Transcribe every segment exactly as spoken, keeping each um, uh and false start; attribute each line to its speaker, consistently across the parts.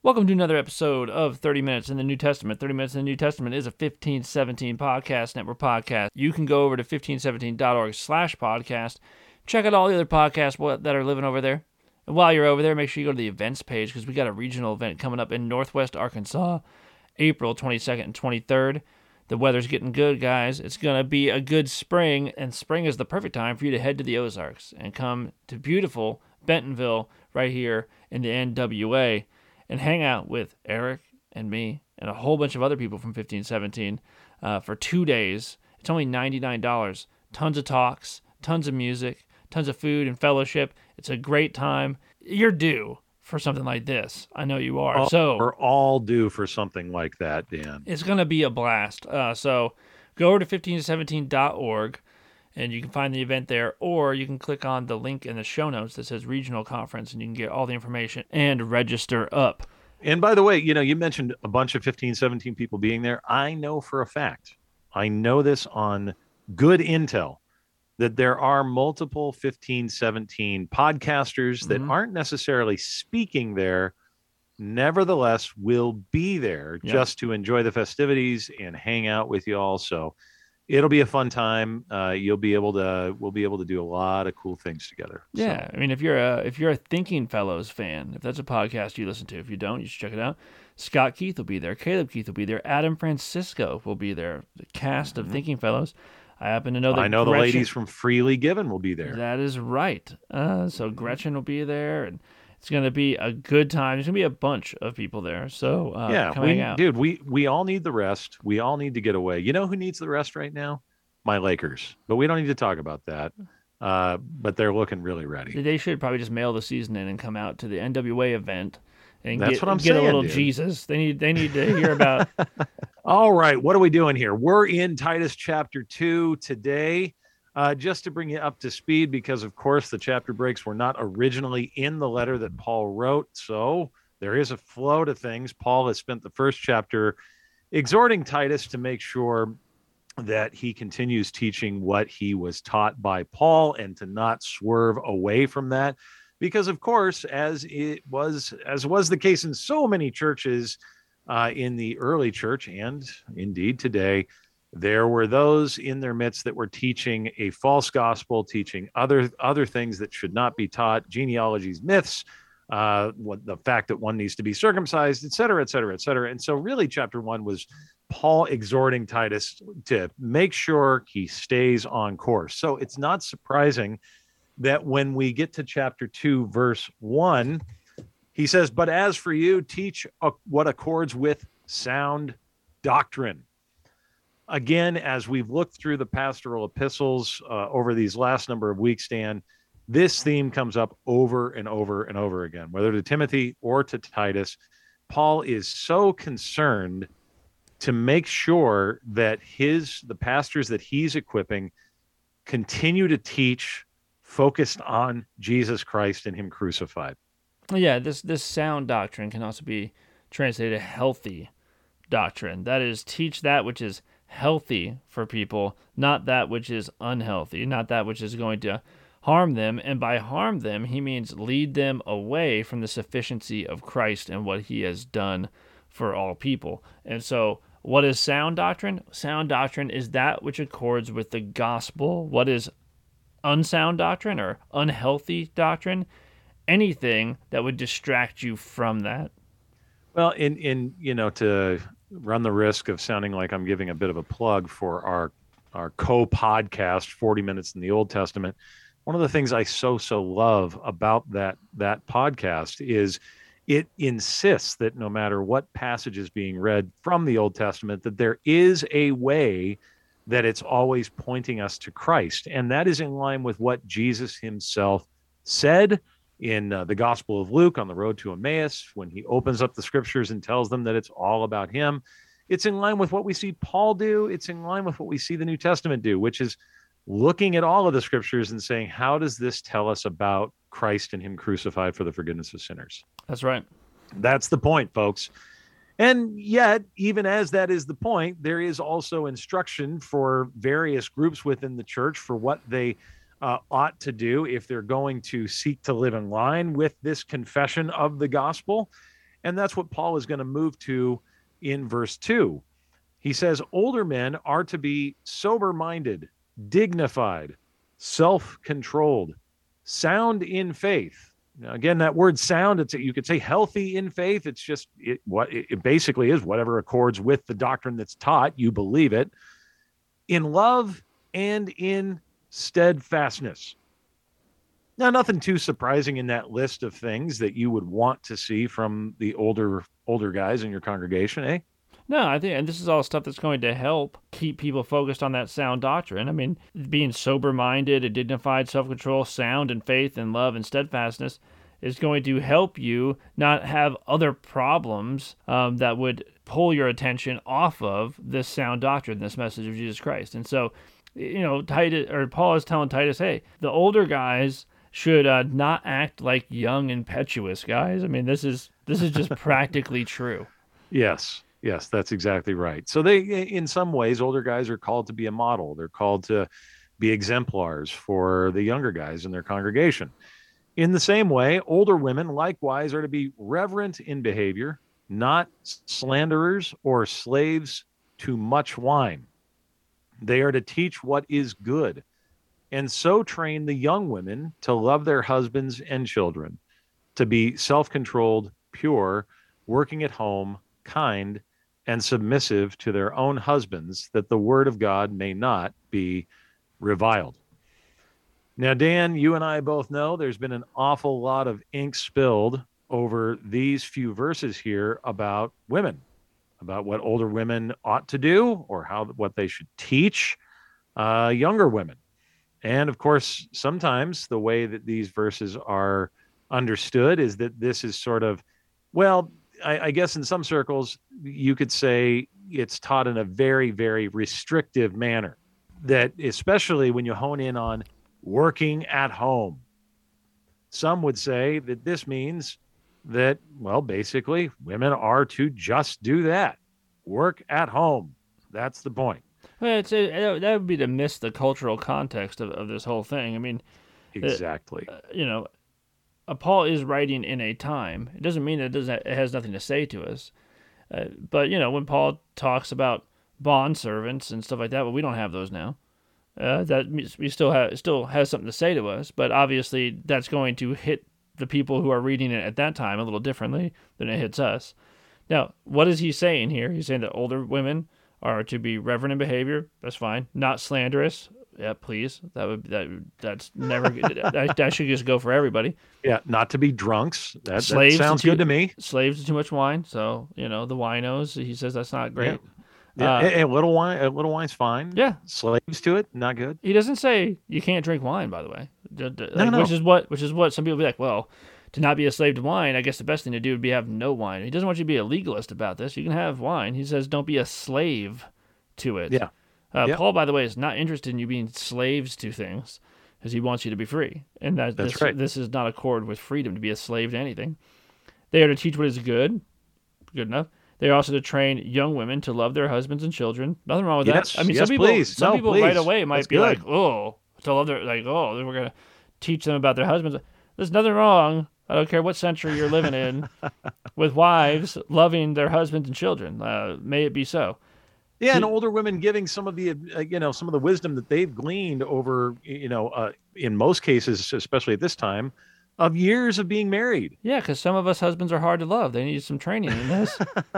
Speaker 1: Welcome to another episode of thirty minutes in the New Testament. thirty minutes in the New Testament is a fifteen seventeen podcast network podcast. You can go over to fifteen seventeen dot org slash podcast. Check out all the other podcasts that are living over there. And while you're over there, make sure you go to the events page because we got a regional event coming up in Northwest Arkansas, April twenty-second and twenty-third. The weather's getting good, guys. It's going to be a good spring, and spring is the perfect time for you to head to the Ozarks and come to beautiful Bentonville right here in the N W A and hang out with Eric and me and a whole bunch of other people from fifteen seventeen uh, for two days. It's only ninety-nine dollars. Tons of talks, tons of music, tons of food and fellowship. It's a great time. You're due for something like this. I know you are.
Speaker 2: All,
Speaker 1: so
Speaker 2: we're all due for something like that, Dan.
Speaker 1: It's going to be a blast. Uh, so go over to fifteen seventeen dot org and you can find the event there, or you can click on the link in the show notes that says regional conference and you can get all the information and register up.
Speaker 2: And by the way, you know, you mentioned a bunch of fifteen seventeen people being there. I know for a fact, I know this on good intel, that there are multiple fifteen seventeen podcasters that mm-hmm. aren't necessarily speaking there, nevertheless will be there yep. just to enjoy the festivities and hang out with you all. So it'll be a fun time. Uh, you'll be able to, we'll be able to do a lot of cool things together.
Speaker 1: Yeah. So. I mean, if you're a, if you're a Thinking Fellows fan, if that's a podcast you listen to, if you don't, you should check it out. Scott Keith will be there. Caleb Keith will be there. Adam Francisco will be there. The cast of mm-hmm. Thinking Fellows. I happen to know that
Speaker 2: I know
Speaker 1: Gretchen,
Speaker 2: the ladies from Freely Given will be there.
Speaker 1: That is right. Uh, so Gretchen will be there, and it's going to be a good time. There's going to be a bunch of people there. So uh,
Speaker 2: yeah,
Speaker 1: come
Speaker 2: we,
Speaker 1: hang out.
Speaker 2: dude, we we all need the rest. We all need to get away. You know who needs the rest right now? My Lakers. But we don't need to talk about that. Uh, but they're looking really ready.
Speaker 1: They should probably just mail the season in and come out to the N W A event. And
Speaker 2: That's
Speaker 1: get,
Speaker 2: what I'm
Speaker 1: get
Speaker 2: saying,
Speaker 1: a little
Speaker 2: dude.
Speaker 1: Jesus. They need they need to hear about.
Speaker 2: All right, what are we doing here? We're in Titus chapter two today, uh, just to bring you up to speed, because of course the chapter breaks were not originally in the letter that Paul wrote. So there is a flow to things. Paul has spent the first chapter exhorting Titus to make sure that he continues teaching what he was taught by Paul and to not swerve away from that. Because, of course, as it was, as was the case in so many churches uh, in the early church and indeed today, there were those in their midst that were teaching a false gospel, teaching other other things that should not be taught, genealogies, myths, uh, what, the fact that one needs to be circumcised, et cetera, et cetera, et cetera. And so really chapter one was Paul exhorting Titus to make sure he stays on course. So it's not surprising that when we get to chapter two, verse one, he says, "But as for you, teach what accords with sound doctrine." Again, as we've looked through the pastoral epistles uh, over these last number of weeks, Dan, this theme comes up over and over and over again, whether to Timothy or to Titus. Paul is so concerned to make sure that his the pastors that he's equipping continue to teach focused on Jesus Christ and him crucified.
Speaker 1: Yeah, this this sound doctrine can also be translated healthy doctrine. That is, teach that which is healthy for people, not that which is unhealthy, not that which is going to harm them. And by harm them, he means lead them away from the sufficiency of Christ and what he has done for all people. And so what is sound doctrine? Sound doctrine is that which accords with the gospel. What is unsound doctrine or unhealthy doctrine? Anything that would distract you from that.
Speaker 2: Well, in, in you know, to run the risk of sounding like I'm giving a bit of a plug for our, our co-podcast, forty minutes in the Old Testament, one of the things I so, so love about that, that podcast is it insists that no matter what passage is being read from the Old Testament, that there is a way that it's always pointing us to Christ. And that is in line with what Jesus himself said in uh, the Gospel of Luke on the road to Emmaus, when he opens up the scriptures and tells them that it's all about him. It's in line with what we see Paul do. It's in line with what we see the New Testament do, which is looking at all of the scriptures and saying, how does this tell us about Christ and him crucified for the forgiveness of sinners?
Speaker 1: That's right.
Speaker 2: That's the point, folks. And yet, even as that is the point, there is also instruction for various groups within the church for what they uh, ought to do if they're going to seek to live in line with this confession of the gospel. And that's what Paul is going to move to in verse two. He says, older men are to be sober-minded, dignified, self-controlled, sound in faith. Now, again, that word sound, it's you could say healthy in faith. It's just it, what it basically is, whatever accords with the doctrine that's taught, you believe it. In love and in steadfastness. Now, nothing too surprising in that list of things that you would want to see from the older older guys in your congregation, eh?
Speaker 1: No, I think, and this is all stuff that's going to help keep people focused on that sound doctrine. I mean, being sober-minded, a dignified self-control, sound in faith and love and steadfastness is going to help you not have other problems um, that would pull your attention off of this sound doctrine, this message of Jesus Christ. And so, you know, Titus or Paul is telling Titus, hey, the older guys should uh, not act like young, impetuous guys. I mean, this is this is just practically true.
Speaker 2: Yes. Yes, that's exactly right. So they, in some ways, older guys are called to be a model. They're called to be exemplars for the younger guys in their congregation. In the same way, older women likewise are to be reverent in behavior, not slanderers or slaves to much wine. They are to teach what is good, and so train the young women to love their husbands and children, to be self-controlled, pure, working at home, kind, and submissive to their own husbands, that the word of God may not be reviled. Now, Dan, you and I both know there's been an awful lot of ink spilled over these few verses here about women, about what older women ought to do or how what they should teach uh, younger women. And of course, sometimes the way that these verses are understood is that this is sort of, well, I, I guess in some circles, you could say it's taught in a very, very restrictive manner, that especially when you hone in on working at home. Some would say that this means that, well, basically, women are to just do that. Work at home. That's the point.
Speaker 1: Well, it's a, that would be to miss the cultural context of, of this whole thing. I mean,
Speaker 2: exactly.
Speaker 1: Uh, you know, uh, Paul is writing in a time. It doesn't mean that it doesn't. It has nothing to say to us. Uh, but you know, when Paul talks about bond servants and stuff like that, well, we don't have those now. Uh, that we still have still has something to say to us, but obviously that's going to hit the people who are reading it at that time a little differently than it hits us. Now, what is he saying here? He's saying that older women are to be reverent in behavior. That's fine. Not slanderous. Yeah, please. That would that that's never that, that should just go for everybody.
Speaker 2: Yeah, not to be drunks. That, that sounds
Speaker 1: to,
Speaker 2: good to me.
Speaker 1: Slaves to too much wine. So you know the winos. He says that's not great.
Speaker 2: Yeah. Yeah, uh, a, a little wine, a little wine's fine.
Speaker 1: Yeah,
Speaker 2: slaves to it, not good.
Speaker 1: He doesn't say you can't drink wine, by the way. Like,
Speaker 2: no, no.
Speaker 1: Which is what, which is what some people be like. Well, to not be a slave to wine, I guess the best thing to do would be have no wine. He doesn't want you to be a legalist about this. You can have wine. He says don't be a slave to it.
Speaker 2: Yeah.
Speaker 1: Uh,
Speaker 2: yep.
Speaker 1: Paul, by the way, is not interested in you being slaves to things, because he wants you to be free, and that
Speaker 2: That's
Speaker 1: this,
Speaker 2: right.
Speaker 1: this is not accord with freedom to be a slave to anything. They are to teach what is good, good enough. They are also to train young women to love their husbands and children. Nothing wrong with
Speaker 2: yes,
Speaker 1: that. I mean,
Speaker 2: yes,
Speaker 1: some people,
Speaker 2: please.
Speaker 1: some
Speaker 2: no,
Speaker 1: people
Speaker 2: please.
Speaker 1: right away might
Speaker 2: That's
Speaker 1: be
Speaker 2: good.
Speaker 1: like, oh, to love their, like, oh, we're gonna teach them about their husbands. There's nothing wrong. I don't care what century you're living in, with wives loving their husbands and children. Uh, may it be so.
Speaker 2: Yeah, and older women giving some of the, uh, you know, some of the wisdom that they've gleaned over, you know, uh, in most cases, especially at this time, of years of being married.
Speaker 1: Yeah, because some of us husbands are hard to love. They need some training in this.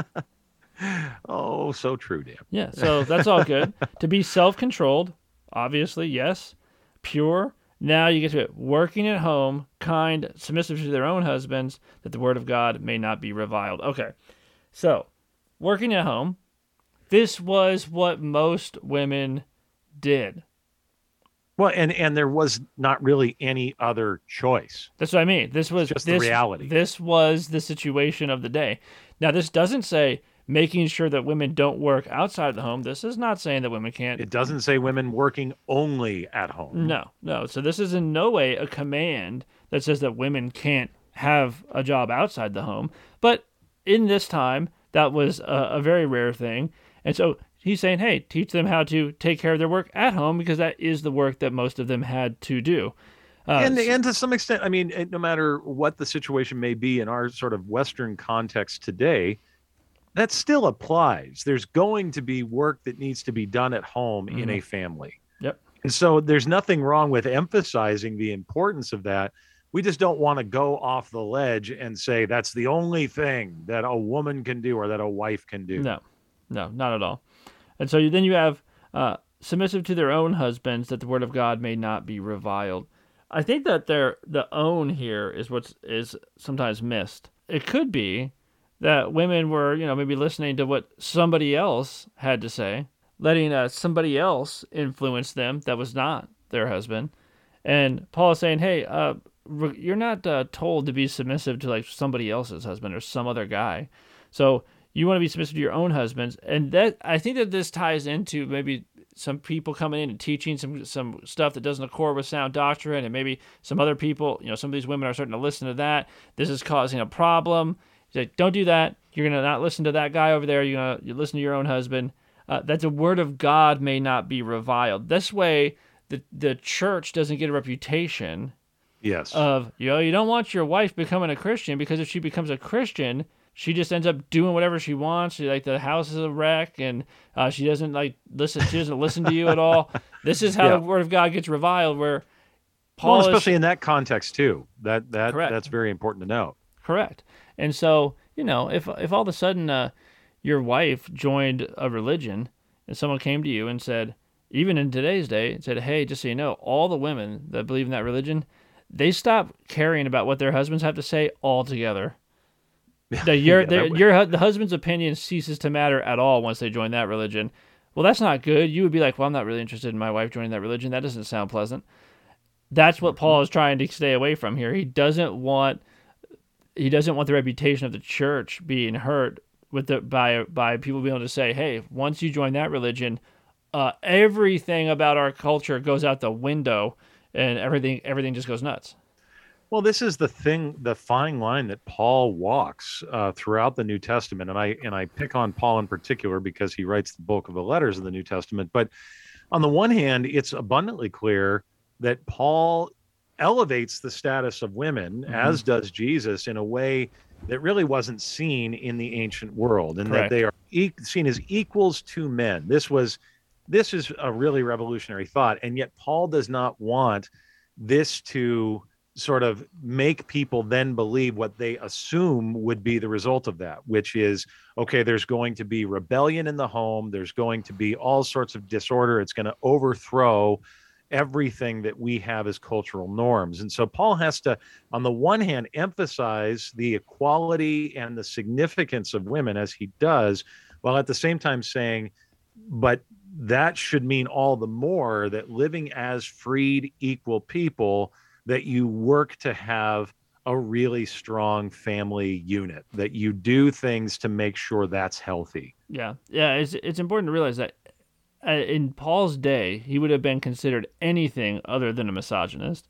Speaker 2: Oh, so true, Dan.
Speaker 1: Yeah, so that's all good. To be self-controlled, obviously, yes. Pure. Now you get to it. Working at home, kind, submissive to their own husbands, that the word of God may not be reviled. Okay, so working at home. This was what most women did.
Speaker 2: Well, and, and there was not really any other choice.
Speaker 1: That's what I mean. This was
Speaker 2: just
Speaker 1: this,
Speaker 2: the reality.
Speaker 1: This was the situation of the day. Now, this doesn't say making sure that women don't work outside the home. This is not saying that women can't.
Speaker 2: It doesn't say women working only at home.
Speaker 1: No, no. So this is in no way a command that says that women can't have a job outside the home. But in this time, that was a, a very rare thing. And so he's saying, hey, teach them how to take care of their work at home, because that is the work that most of them had to do. Uh,
Speaker 2: and and to some extent, I mean, no matter what the situation may be in our sort of Western context today, that still applies. There's going to be work that needs to be done at home mm-hmm. in a family.
Speaker 1: Yep.
Speaker 2: And so there's nothing wrong with emphasizing the importance of that. We just don't want to go off the ledge and say that's the only thing that a woman can do or that a wife can do.
Speaker 1: No, no, not at all. And so then you have uh, submissive to their own husbands, that the word of God may not be reviled. I think that their the own here is what is sometimes missed. It could be that women were, you know, maybe listening to what somebody else had to say, letting uh, somebody else influence them that was not their husband. And Paul is saying, hey, uh, you're not uh, told to be submissive to like somebody else's husband or some other guy. So you want to be submissive to your own husbands. And that I think that this ties into maybe some people coming in and teaching some some stuff that doesn't accord with sound doctrine, and maybe some other people, you know, some of these women are starting to listen to that. This is causing a problem. He's like, don't do that. You're going to not listen to that guy over there. You're going to you listen to your own husband. Uh, that the word of God may not be reviled. This way, the the church doesn't get a reputation
Speaker 2: yes.
Speaker 1: of, you know, you don't want your wife becoming a Christian, because if she becomes a Christian, she just ends up doing whatever she wants. She, like, the house is a wreck, and uh, she doesn't like listen. She doesn't listen to you at all. This is how yeah. the word of God gets reviled. Where Paul,
Speaker 2: well, especially
Speaker 1: is,
Speaker 2: in that context too. That that
Speaker 1: correct.
Speaker 2: That's very important to know.
Speaker 1: Correct. And so, you know, if if all of a sudden uh, your wife joined a religion, and someone came to you and said, even in today's day, said, hey, just so you know, all the women that believe in that religion, they stop caring about what their husbands have to say altogether. The, your, yeah, your the husband's opinion ceases to matter at all once they join that religion. Well, that's not good. You would be like, well, I'm not really interested in my wife joining that religion. That doesn't sound pleasant. That's what Paul is trying to stay away from here. He doesn't want he doesn't want the reputation of the church being hurt with the by by people being able to say, hey, once you join that religion, uh, everything about our culture goes out the window, and everything everything just goes nuts.
Speaker 2: Well, this is the thing, the fine line that Paul walks uh, throughout the New Testament, and I and I pick on Paul in particular because he writes the bulk of the letters of the New Testament. But on the one hand, it's abundantly clear that Paul elevates the status of women, mm-hmm. as does Jesus, in a way that really wasn't seen in the ancient world, and
Speaker 1: Correct.
Speaker 2: that they are e- seen as equals to men. This was this is a really revolutionary thought, and yet Paul does not want this to sort of make people then believe what they assume would be the result of that, which is, okay, there's going to be rebellion in the home. There's going to be all sorts of disorder. It's going to overthrow everything that we have as cultural norms. And so Paul has to, on the one hand, emphasize the equality and the significance of women as he does, while at the same time saying, but that should mean all the more that living as freed, equal people, that you work to have a really strong family unit, that you do things to make sure that's healthy.
Speaker 1: Yeah. Yeah. It's, it's important to realize that uh, in Paul's day, he would have been considered anything other than a misogynist.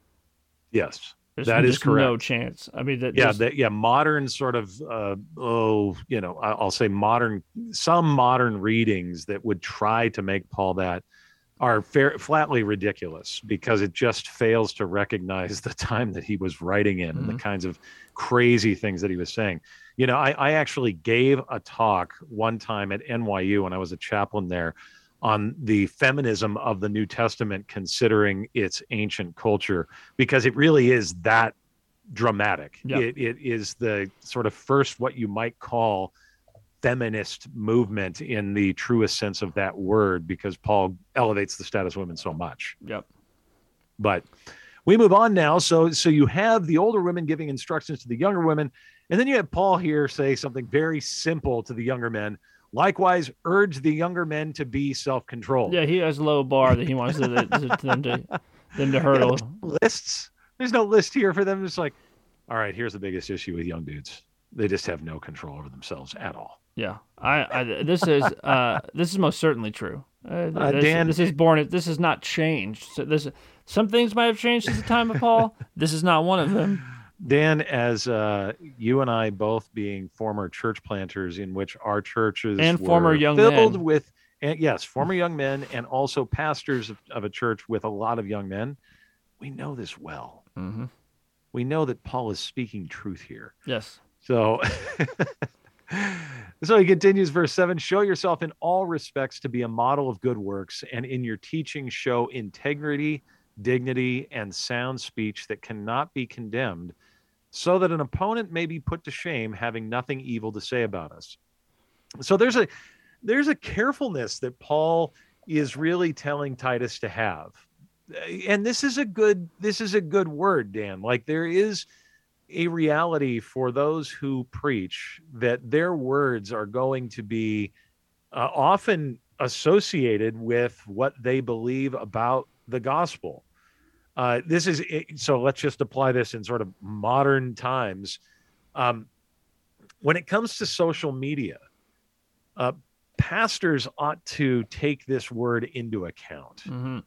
Speaker 2: Yes,
Speaker 1: There's
Speaker 2: that is correct.
Speaker 1: No chance. I mean, that,
Speaker 2: yeah, that, yeah, modern sort of, uh, oh, you know, I'll say modern, some modern readings that would try to make Paul that are fair, flatly ridiculous, because it just fails to recognize the time that he was writing in, mm-hmm. and the kinds of crazy things that he was saying. You know, I, I actually gave a talk one time at N Y U when I was a chaplain there on the feminism of the New Testament, considering its ancient culture, because it really is that dramatic.
Speaker 1: Yep.
Speaker 2: It, it is the sort of first what you might call feminist movement in the truest sense of that word, because Paul elevates the status of women so much.
Speaker 1: Yep.
Speaker 2: But we move on now. So, so you have the older women giving instructions to the younger women, and then you have Paul here say something very simple to the younger men. Likewise, urge the younger men to be self-controlled.
Speaker 1: Yeah, he has a low bar that he wants to, to, to them to them to hurdle.
Speaker 2: Yeah, lists. There's no list here for them. It's like, all right, here's the biggest issue with young dudes. They just have no control over themselves at all.
Speaker 1: Yeah, I, I this is uh, this is most certainly true. Uh,
Speaker 2: uh,
Speaker 1: this,
Speaker 2: Dan,
Speaker 1: this is born. This has not changed. So this some things might have changed since the time of Paul. This is not one of them.
Speaker 2: Dan, as uh, you and I both being former church planters, in which our churches
Speaker 1: and
Speaker 2: were
Speaker 1: former young
Speaker 2: filled
Speaker 1: men.
Speaker 2: with, and yes, former young men, and also pastors of, of a church with a lot of young men. we know this well.
Speaker 1: Mm-hmm.
Speaker 2: We know that Paul is speaking truth here.
Speaker 1: Yes.
Speaker 2: So, so he continues, verse seven, show yourself in all respects to be a model of good works, and in your teaching show integrity, dignity, and sound speech that cannot be condemned, so that an opponent may be put to shame, having nothing evil to say about us. So there's a there's a carefulness that Paul is really telling Titus to have. And this is a good this is a good word, Dan. Like, there is a reality for those who preach that their words are going to be uh, often associated with what they believe about the gospel. Uh, this is so let's just apply this in sort of modern times. Um, when it comes to social media, uh, pastors ought to take this word into account.
Speaker 1: Mm-hmm.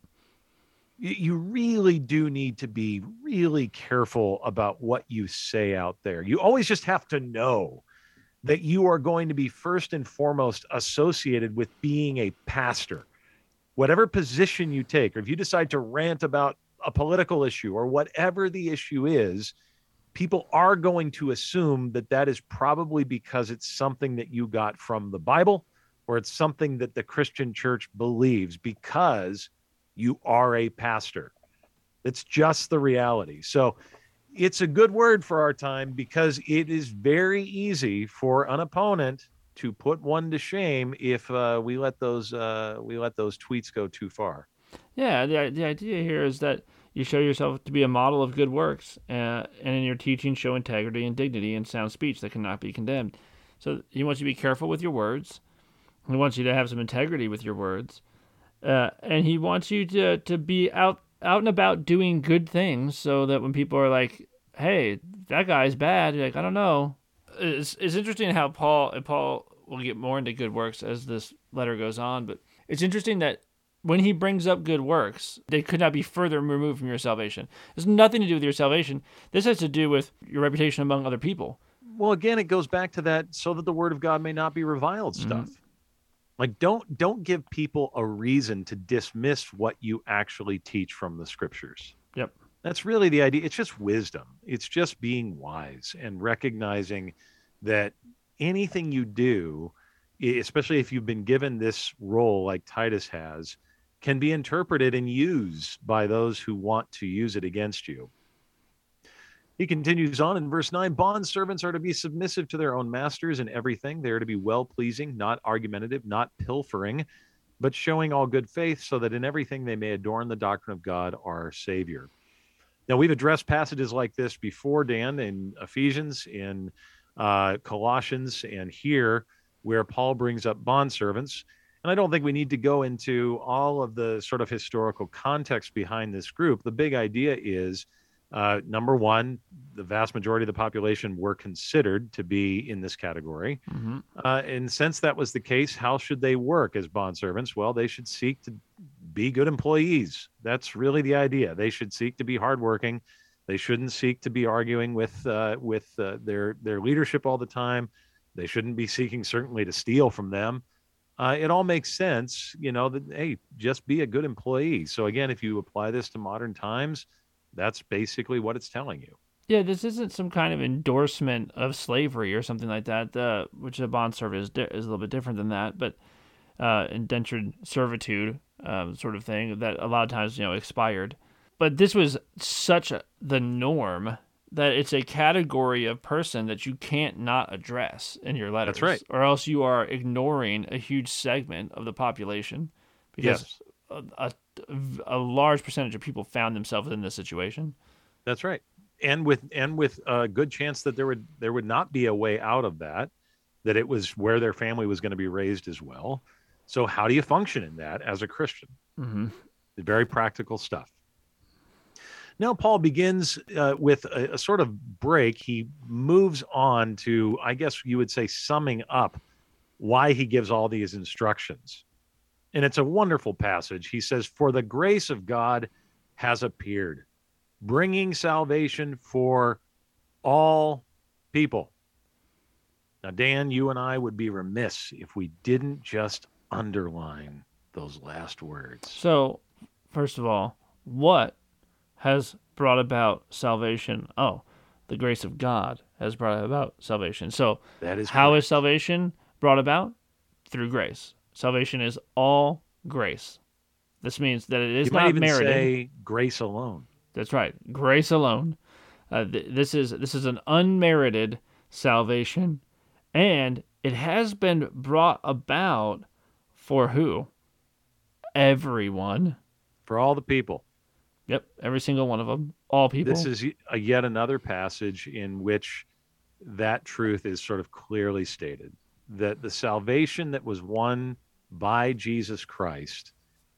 Speaker 2: You really do need to be really careful about what you say out there. You always just have to know that you are going to be first and foremost associated with being a pastor. Whatever position you take, or if you decide to rant about a political issue or whatever the issue is, people are going to assume that that is probably because it's something that you got from the Bible, or it's something that the Christian church believes, because you are a pastor. It's just the reality. So it's a good word for our time, because it is very easy for an opponent to put one to shame if uh, we let those uh, we let those tweets go too far.
Speaker 1: Yeah, the the idea here is that you show yourself to be a model of good works, uh, and in your teaching show integrity and dignity and sound speech that cannot be condemned. So he wants you to be careful with your words. He wants you to have some integrity with your words. Uh, and he wants you to, to be out out and about doing good things, so that when people are like, hey, that guy's bad, you're like, I don't know. It's, it's interesting how Paul, and Paul will get more into good works as this letter goes on, but it's interesting that when he brings up good works, they could not be further removed from your salvation. There's nothing to do with your salvation. This has to do with your reputation among other people.
Speaker 2: Well, again, it goes back to that, so that the word of God may not be reviled stuff. Mm-hmm. Like, don't don't give people a reason to dismiss what you actually teach from the scriptures.
Speaker 1: Yep.
Speaker 2: That's really the idea. It's just wisdom. It's just being wise and recognizing that anything you do, especially if you've been given this role like Titus has, can be interpreted and used by those who want to use it against you. He continues on in verse nine, bondservants are to be submissive to their own masters in everything. They are to be well-pleasing, not argumentative, not pilfering, but showing all good faith, so that in everything they may adorn the doctrine of God, our Savior. Now, we've addressed passages like this before, Dan, in Ephesians, in uh, Colossians, and here, where Paul brings up bondservants. And I don't think we need to go into all of the sort of historical context behind this group. The big idea is, Uh, number one, the vast majority of the population were considered to be in this category.
Speaker 1: Mm-hmm.
Speaker 2: Uh, and since that was the case, how should they work as bondservants? Well, they should seek to be good employees. That's really the idea. They should seek to be hardworking. They shouldn't seek to be arguing with uh, with uh, their their leadership all the time. They shouldn't be seeking certainly to steal from them. Uh, it all makes sense, you know, that, hey, just be a good employee. So again, if you apply this to modern times, that's basically what it's telling you.
Speaker 1: Yeah, this isn't some kind of endorsement of slavery or something like that, uh, which a bond service is, di- is a little bit different than that, but uh, indentured servitude um, sort of thing that a lot of times, you know, expired. But this was such a, the norm that it's a category of person that you can't not address in your letters.
Speaker 2: That's right.
Speaker 1: Or else you are ignoring a huge segment of the population, because
Speaker 2: Yes.
Speaker 1: a, a a large percentage of people found themselves in this situation.
Speaker 2: That's right. And with and with a good chance that there would there would not be a way out of that, that it was where their family was going to be raised as well. So how do you function in that as a Christian?
Speaker 1: Mm-hmm.
Speaker 2: Very practical stuff. Now Paul begins uh, with a, a sort of break. He moves on to, I guess you would say, summing up why he gives all these instructions. And it's a wonderful passage. He says, for the grace of God has appeared, bringing salvation for all people. Now, Dan, you and I would be remiss if we didn't just underline those last words.
Speaker 1: So, first of all, what has brought about salvation. Oh, the grace of God has brought about salvation. So
Speaker 2: That is
Speaker 1: how
Speaker 2: correct.
Speaker 1: is salvation brought about? Through grace. Salvation is all grace. This means that it is
Speaker 2: You might
Speaker 1: not
Speaker 2: even
Speaker 1: merited.
Speaker 2: say grace alone.
Speaker 1: That's right. Grace alone. Uh, th- this is this is an unmerited salvation, and it has been brought about for who? Everyone.
Speaker 2: For all the people.
Speaker 1: Yep, every single one of them. All people.
Speaker 2: This is a, yet another passage in which that truth is sort of clearly stated, that the salvation that was won by Jesus Christ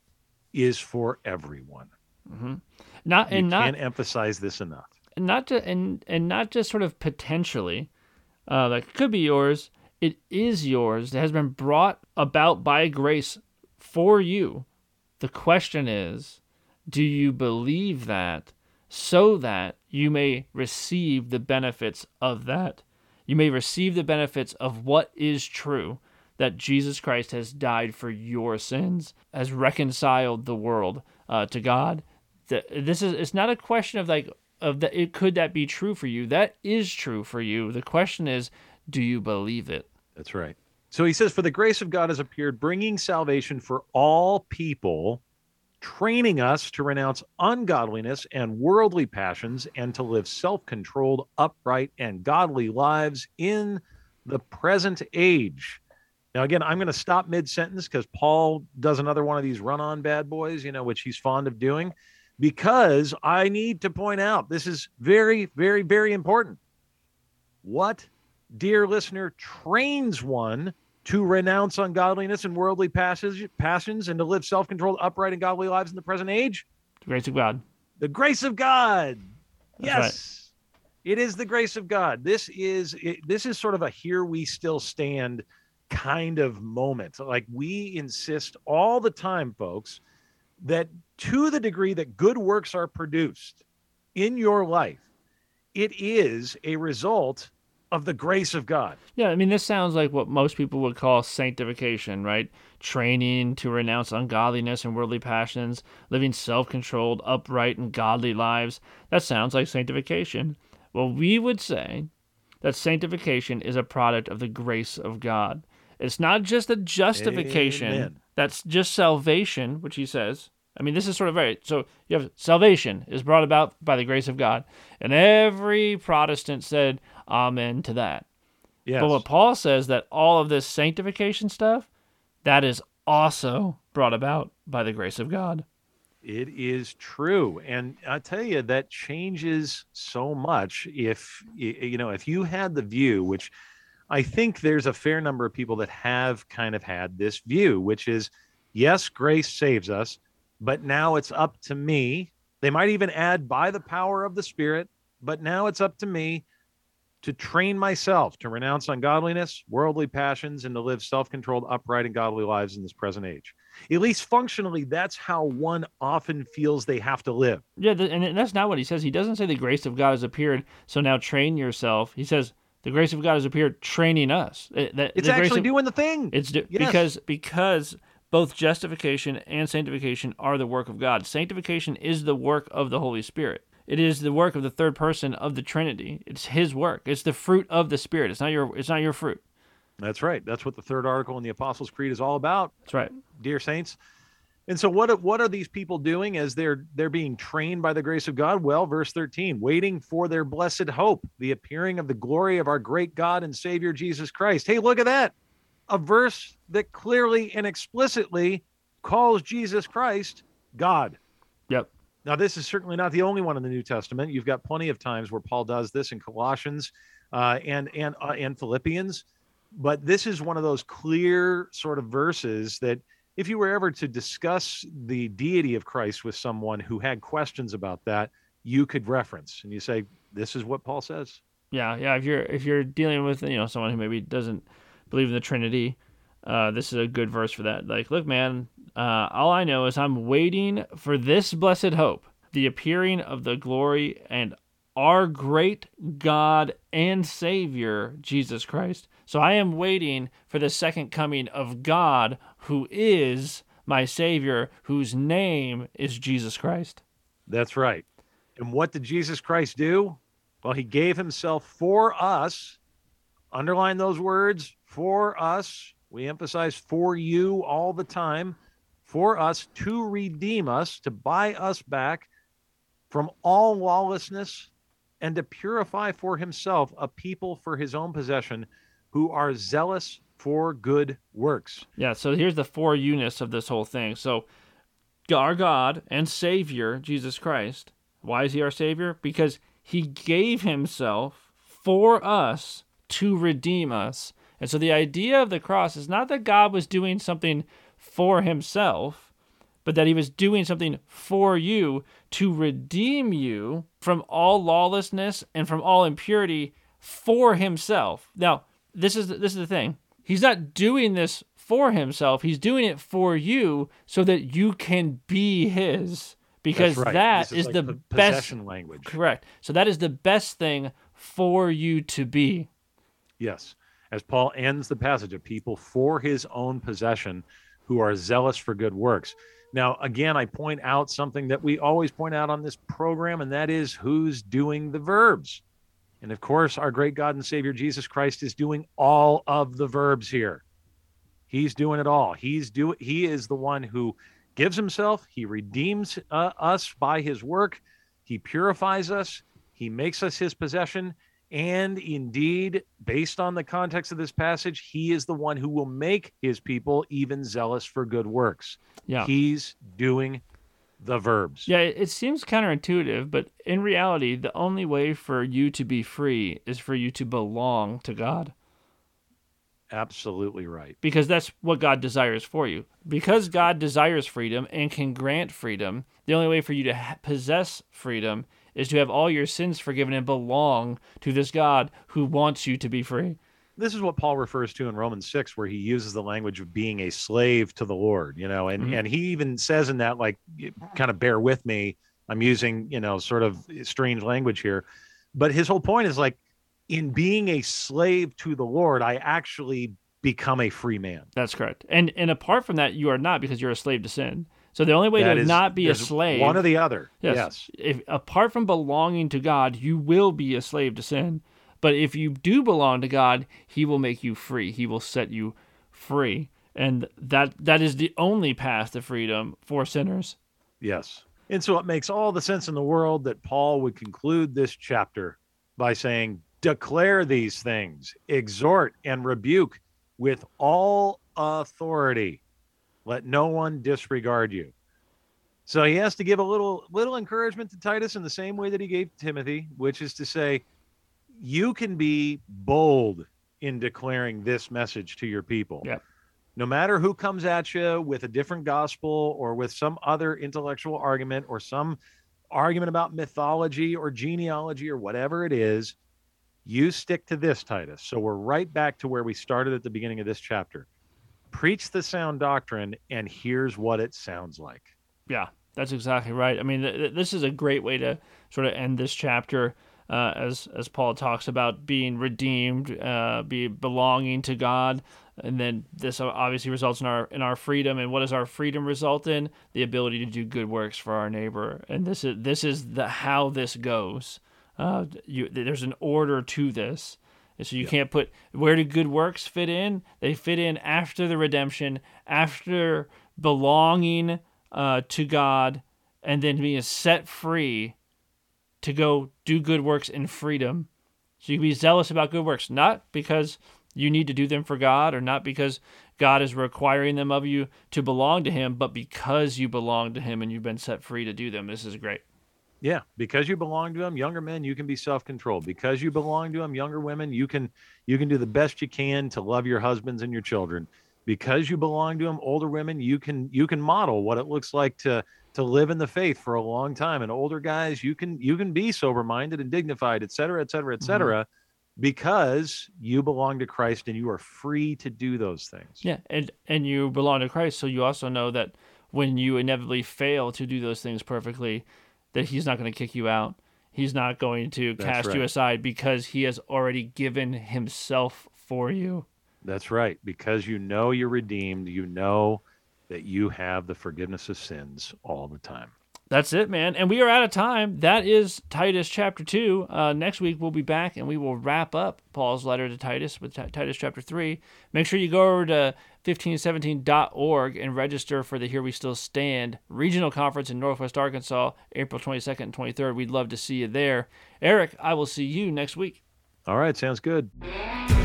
Speaker 2: is for everyone.
Speaker 1: Mm-hmm. Not
Speaker 2: you
Speaker 1: and
Speaker 2: can't
Speaker 1: not
Speaker 2: emphasize this enough.
Speaker 1: not to, and and not just sort of potentially, uh, like it could be yours. It is yours. It has been brought about by grace for you. The question is, do you believe that so that you may receive the benefits of that? You may receive the benefits of what is true, that Jesus Christ has died for your sins, has reconciled the world uh, to God. The, this is it's not a question of like of that it could that be true for you. That is true for you. The question is, do you believe it?
Speaker 2: That's right. So he says, for the grace of God has appeared, bringing salvation for all people, training us to renounce ungodliness and worldly passions and to live self-controlled, upright, and godly lives in the present age. Now, again, I'm going to stop mid-sentence because Paul does another one of these run-on bad boys, you know, which he's fond of doing, because I need to point out this is very, very, very important. What, dear listener, trains one to renounce ungodliness and worldly passions and to live self-controlled, upright, and godly lives in the present age?
Speaker 1: The grace of God.
Speaker 2: The grace of God.
Speaker 1: That's
Speaker 2: yes.
Speaker 1: Right.
Speaker 2: It is the grace of God. This is it, this is sort of a here we still stand kind of moment. Like we insist all the time, folks, that to the degree that good works are produced in your life, it is a result of the grace of God.
Speaker 1: Yeah, I mean, this sounds like what most people would call sanctification, right? Training to renounce ungodliness and worldly passions, living self-controlled, upright, and godly lives. That sounds like sanctification. Well, we would say that sanctification is a product of the grace of God. It's not just a justification.
Speaker 2: Amen.
Speaker 1: That's just salvation, which he says. I mean, this is sort of right. So you have salvation is brought about by the grace of God. And every Protestant said amen to that.
Speaker 2: Yes.
Speaker 1: But what Paul says, that all of this sanctification stuff, that is also brought about by the grace of God.
Speaker 2: It is true. And I tell you, that changes so much if, you know, if you had the view, which I think there's a fair number of people that have kind of had this view, which is, yes, grace saves us, but now it's up to me. They might even add by the power of the Spirit, but now it's up to me to train myself to renounce ungodliness, worldly passions, and to live self-controlled, upright, and godly lives in this present age. At least functionally, that's how one often feels they have to live.
Speaker 1: Yeah, and that's not what he says. He doesn't say the grace of God has appeared, so now train yourself. He says the grace of God has appeared training us. It, the,
Speaker 2: it's
Speaker 1: the
Speaker 2: actually
Speaker 1: of,
Speaker 2: doing the thing.
Speaker 1: It's do,
Speaker 2: yes.
Speaker 1: because because both justification and sanctification are the work of God. Sanctification is the work of the Holy Spirit. It is the work of the third person of the Trinity. It's His work. It's the fruit of the Spirit. It's not your. It's not your fruit.
Speaker 2: That's right. That's what the third article in the Apostles' Creed is all about.
Speaker 1: That's right,
Speaker 2: dear saints. And so, what what are these people doing as they're they're being trained by the grace of God? Well, verse thirteen, waiting for their blessed hope, the appearing of the glory of our great God and Savior Jesus Christ. Hey, look at that! A verse that clearly and explicitly calls Jesus Christ God.
Speaker 1: Yep.
Speaker 2: Now, this is certainly not the only one in the New Testament. You've got plenty of times where Paul does this in Colossians uh, and and uh, and Philippians, but this is one of those clear sort of verses that, if you were ever to discuss the deity of Christ with someone who had questions about that, you could reference and you say, "This is what Paul says."
Speaker 1: Yeah, yeah. If you're if you're dealing with you know someone who maybe doesn't believe in the Trinity, uh, this is a good verse for that. Like, look, man. Uh, all I know is I'm waiting for this blessed hope, the appearing of the glory and our great God and Savior, Jesus Christ. So I am waiting for the second coming of God, who is my Savior, whose name is Jesus Christ.
Speaker 2: That's right. And what did Jesus Christ do? Well, he gave himself for us. Underline those words, for us. We emphasize for you all the time. For us, to redeem us, to buy us back from all lawlessness, and to purify for himself a people for his own possession who are zealous for good works.
Speaker 1: Yeah, so here's the for you-ness of this whole thing. So our God and Savior, Jesus Christ, why is he our Savior? Because he gave himself for us to redeem us. And so the idea of the cross is not that God was doing something for himself, but that he was doing something for you to redeem you from all lawlessness and from all impurity for himself. Now, this is this is the thing. He's not doing this for himself. He's doing it for you so that you can be his. Because
Speaker 2: That's right.
Speaker 1: that
Speaker 2: This is,
Speaker 1: is
Speaker 2: like
Speaker 1: the
Speaker 2: p-
Speaker 1: best
Speaker 2: possession language.
Speaker 1: Correct. So that is the best thing for you to be.
Speaker 2: Yes. As Paul ends the passage, of people for his own possession who are zealous for good works. Now, again, I point out something that we always point out on this program, and that is who's doing the verbs. And of course, our great God and Savior Jesus Christ is doing all of the verbs here. He's doing it all. He's do he is the one who gives himself, he redeems uh, us by his work, he purifies us, he makes us his possession, and indeed, based on the context of this passage, he is the one who will make his people even zealous for good works.
Speaker 1: Yeah.
Speaker 2: He's doing the verbs.
Speaker 1: Yeah, it seems counterintuitive, but in reality, the only way for you to be free is for you to belong to God.
Speaker 2: Absolutely right.
Speaker 1: Because that's what God desires for you. Because God desires freedom and can grant freedom, the only way for you to ha- possess freedom is to have all your sins forgiven and belong to this God who wants you to be free.
Speaker 2: This is what Paul refers to in Romans six, where he uses the language of being a slave to the Lord, you know, and,
Speaker 1: Mhm.
Speaker 2: and he even says in that, like, kind of bear with me, I'm using, you know, sort of strange language here. But his whole point is like, in being a slave to the Lord, I actually become a free man.
Speaker 1: That's correct. And and apart from that, you are not, because you're a slave to sin. So the only way
Speaker 2: That
Speaker 1: to
Speaker 2: is-
Speaker 1: not be a
Speaker 2: there's
Speaker 1: slave,
Speaker 2: one or the other.
Speaker 1: yes,
Speaker 2: Yes.
Speaker 1: if apart from belonging to God, you will be a slave to sin. But if you do belong to God, he will make you free. He will set you free. And that that is the only path to freedom for sinners.
Speaker 2: Yes. And so it makes all the sense in the world that Paul would conclude this chapter by saying, declare these things, exhort and rebuke with all authority. Let no one disregard you. So he has to give a little little encouragement to Titus in the same way that he gave Timothy, which is to say, you can be bold in declaring this message to your people.
Speaker 1: Yeah.
Speaker 2: No matter who comes at you with a different gospel or with some other intellectual argument or some argument about mythology or genealogy or whatever it is, you stick to this, Titus. So we're right back to where we started at the beginning of this chapter. Preach the sound doctrine, and here's what it sounds like.
Speaker 1: Yeah, that's exactly right. I mean, th- th- this is a great way to sort of end this chapter, uh, as as Paul talks about being redeemed, uh, be belonging to God, and then this obviously results in our in our freedom. And what does our freedom result in? The ability to do good works for our neighbor. And this is this is the how this goes. Uh, you, there's an order to this. So you yeah. can't put, where do good works fit in? They fit in after the redemption, after belonging uh, to God, and then being set free to go do good works in freedom. So you can be zealous about good works, not because you need to do them for God or not because God is requiring them of you to belong to him, but because you belong to him and you've been set free to do them. This is great.
Speaker 2: Yeah, because you belong to him, younger men, you can be self-controlled. Because you belong to him, younger women, you can you can do the best you can to love your husbands and your children. Because you belong to him, older women, you can you can model what it looks like to to live in the faith for a long time. And older guys, you can you can be sober-minded and dignified, et cetera, et cetera, et cetera, mm-hmm. because you belong to Christ and you are free to do those things.
Speaker 1: Yeah, and and you belong to Christ, so you also know that when you inevitably fail to do those things perfectly, that he's not going to kick you out. He's not going to
Speaker 2: That's
Speaker 1: cast
Speaker 2: right.
Speaker 1: you aside because he has already given himself for you.
Speaker 2: That's right. Because you know you're redeemed, you know that you have the forgiveness of sins all the time.
Speaker 1: That's it, man. And we are out of time. That is Titus chapter two. Uh, next week, we'll be back and we will wrap up Paul's letter to Titus with T- Titus chapter three. Make sure you go over to fifteen seventeen dot org and register for the Here We Still Stand Regional Conference in Northwest Arkansas, April twenty-second and twenty-third. We'd love to see you there. Eric, I will see you next week.
Speaker 2: All right, sounds good.